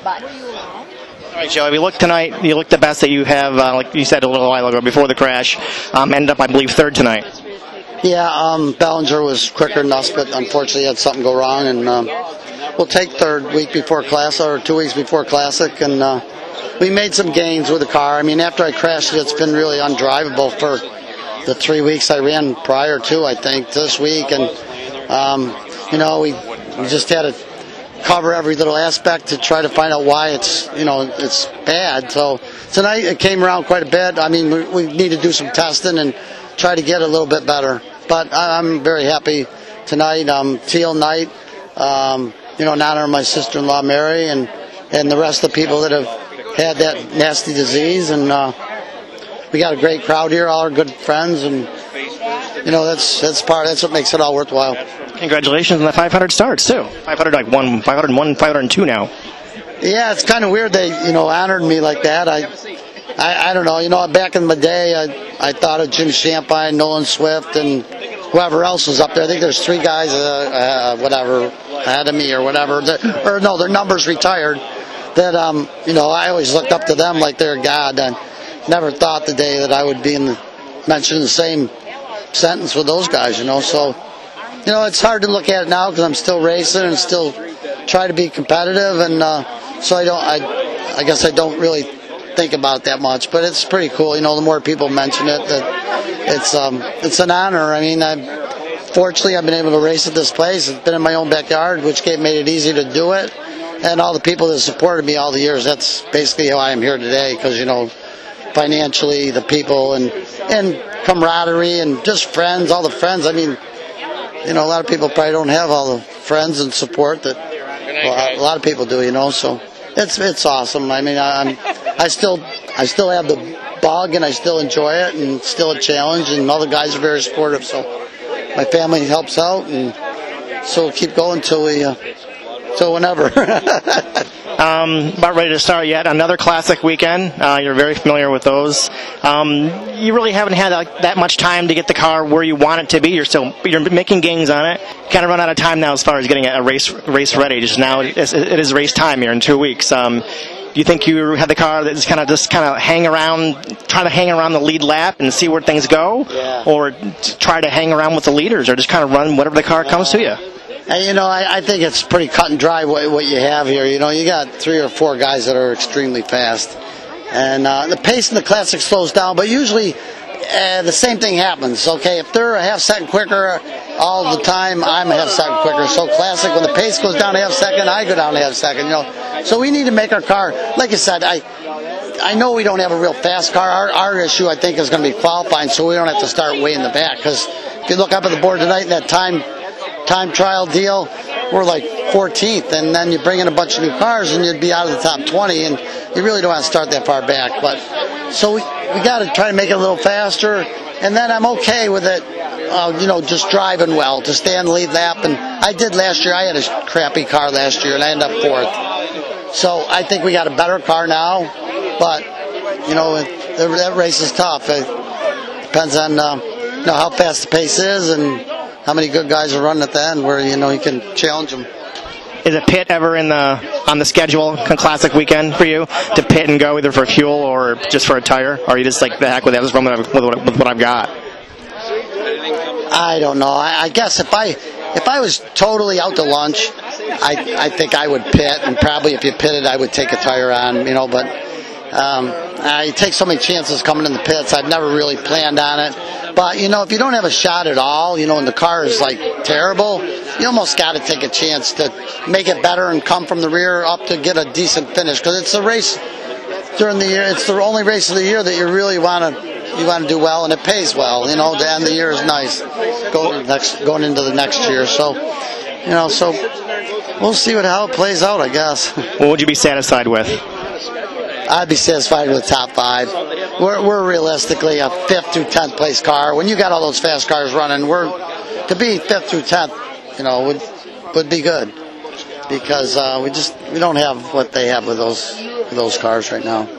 but. All right, Joe, if you look tonight, you look the best that you have, like you said a little while ago, before the crash. Ended up, I believe, third tonight. Yeah, Bellinger was quicker than us, but unfortunately had something go wrong, and we'll take third week before Classic, or 2 weeks before Classic, and we made some gains with the car. I mean, after I crashed it, it's been really undrivable for the 3 weeks I ran prior to, I think, this week, and, we just had to cover every little aspect to try to find out why it's bad. So tonight it came around quite a bit. I mean, we need to do some testing and try to get a little bit better. But I'm very happy tonight. Teal night, in honor of my sister-in-law Mary and the rest of the people that have had that nasty disease. And we got a great crowd here, all our good friends, and that's what makes it all worthwhile. Congratulations on the 500 starts too. 501, 502 now. Yeah, it's kind of weird they honored me like that. I don't know. Back in the day, I thought of Jim Shampine, Nolan Swift, and whoever else was up there. I think there's 3 guys, whatever, ahead of me or whatever. Their numbers retired. That I always looked up to them like they're God. I never thought the day that I would be mentioned in the same sentence with those guys. So. It's hard to look at it now because I'm still racing and still try to be competitive, and so I guess I don't really think about it that much. But it's pretty cool. The more people mention it, that it's an honor. I mean, fortunately I've been able to race at this place. It's been in my own backyard, which made it easy to do it. And all the people that supported me all the years. That's basically how I am here today. Because financially, the people and camaraderie and just friends, all the friends. I mean. A lot of people probably don't have all the friends and support that a lot of people do. So it's awesome. I mean, I still have the bug and I still enjoy it, and it's still a challenge. And all the guys are very supportive. So my family helps out, and so we'll keep going till whenever. About ready to start yet another Classic weekend. You're very familiar with those. You really haven't had that much time to get the car where you want it to be. You're making gains on it. Kind of run out of time now as far as getting a race ready. Just now it is race time here in 2 weeks. Do you think you have the car that's kind of hang around the lead lap and see where things go, or try to hang around with the leaders, or just kind of run whatever the car comes to you? And, I think it's pretty cut and dry what you have here. You got 3 or 4 guys that are extremely fast. And the pace in the Classic slows down, but usually the same thing happens. Okay, if they're a half second quicker all the time, I'm a half second quicker. So Classic, when the pace goes down a half second, I go down a half second. So we need to make our car, like I said, I know we don't have a real fast car. Our issue, I think, is going to be qualifying, so we don't have to start way in the back. Because if you look up at the board tonight in that time trial deal, we're like 14th, and then you bring in a bunch of new cars and you'd be out of the top 20, and you really don't want to start that far back. But so we got to try to make it a little faster, and then I'm okay with it, just driving well to stay on the lead lap. And I did last year. I had a crappy car last year and I ended up 4th. So I think we got a better car now, but that race is tough. It depends on how fast the pace is and how many good guys are running at the end where you can challenge them. Is a pit ever on the schedule, Classic weekend for you, to pit and go either for fuel or just for a tire? Or are you just like, the heck with it, I'll just run with what I've got? I don't know. I guess if I was totally out to lunch, I think I would pit, and probably if you pitted, I would take a tire on, but I take so many chances coming in the pits. I've never really planned on it. But, if you don't have a shot at all, and the car is, terrible, you almost got to take a chance to make it better and come from the rear up to get a decent finish. Because it's a race during the year. It's the only race of the year that you really want to do well, and it pays well. To end the year is nice going into the next year. So, so we'll see how it plays out, I guess. What would you be satisfied with? I'd be satisfied with the top 5. We're realistically a 5th through 10th place car. When you got all those fast cars running, to be 5th through 10th, would be good, because we don't have what they have with those cars right now.